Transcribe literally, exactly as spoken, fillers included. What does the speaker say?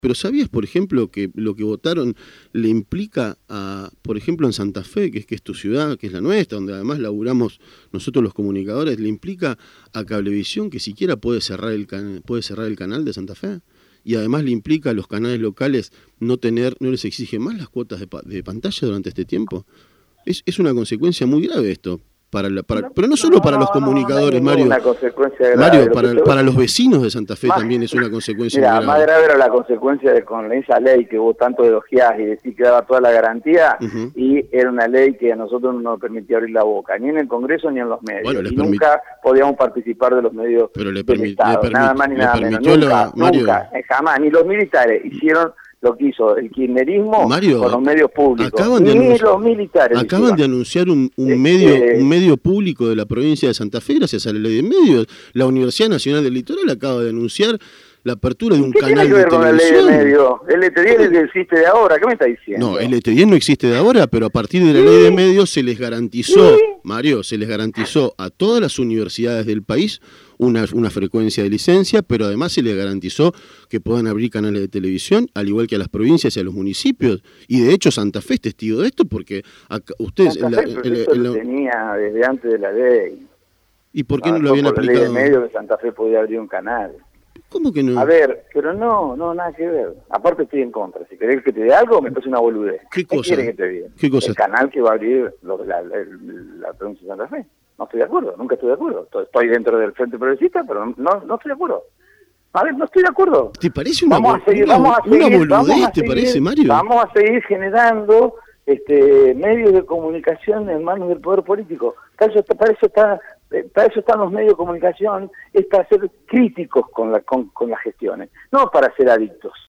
Pero ¿sabías, por ejemplo, que lo que votaron le implica a, por ejemplo, en Santa Fe, que es que es tu ciudad, que es la nuestra, donde además laburamos nosotros los comunicadores, le implica a Cablevisión que siquiera puede cerrar el can- puede cerrar el canal de Santa Fe? Y además le implica a los canales locales no tener, no les exige más las cuotas de, pa- de pantalla durante este tiempo. Es, es una consecuencia muy grave esto. Para la, para, No, pero no solo no, para no, los no, comunicadores, no hay Mario. ninguna consecuencia grave. Mario, Lo para, que te- para los vecinos de Santa Fe más, también es una consecuencia mira, muy más grave. grave era la consecuencia de con esa ley que vos tanto elogiás y decís que daba toda la garantía, Uh-huh. y era una ley que a nosotros no nos permitía abrir la boca, ni en el Congreso ni en los medios. Bueno, les y permit- nunca podíamos participar de los medios Pero le del permi- Estado, le permit- nada más ni le nada menos. permitió Nunca, la- Mario- nunca, eh, jamás. Ni los militares hicieron lo que hizo el kirchnerismo Mario, con los medios públicos. acaban de Ni anunci- los militares Acaban hicieron. de anunciar un, un Este- medio un medio público de la provincia de Santa Fe gracias a la ley de medios. La Universidad Nacional del Litoral acaba de anunciar la apertura de un ¿Qué canal tiene que de ver con la ley de televisión. medios? El L T diez es el que existe de ahora, ¿qué me está diciendo? No, el E T diez no existe de ahora, pero a partir de la Sí. ley de medios se les garantizó, Sí. Mario, se les garantizó a todas las universidades del país una, una frecuencia de licencia, pero además se les garantizó que puedan abrir canales de televisión, al igual que a las provincias y a los municipios. Y de hecho Santa Fe es testigo de esto, porque acá, ustedes... Santa en la- Fe, pero en la- eso en lo la- tenía desde antes de la ley. ¿Y por qué no, Ah, lo fue habían por la ley aplicado? de medios que Santa Fe podía abrir un canal. ¿Cómo que no? A ver, pero no, no, nada que ver. Aparte estoy en contra. Si querés que te dé algo, me parece una boludez. ¿Qué cosa? quieres que te diga? ¿Qué cosa? El canal que va a abrir lo- la, la, la provincia de Santa Fe. No estoy de acuerdo, nunca estoy de acuerdo. Estoy dentro del Frente Progresista, pero no, no estoy de acuerdo. A ver, no estoy de acuerdo. ¿Te parece una, Vamos a seguir, una, vamos a una seguir, vamos boludez, a te seguir, parece, Mario? Vamos a seguir generando este medios de comunicación en manos del poder político. Para eso, está- para eso, está, eh, para eso están los medios de comunicación, es para ser críticos con, la, con, con las gestiones, no para ser adictos.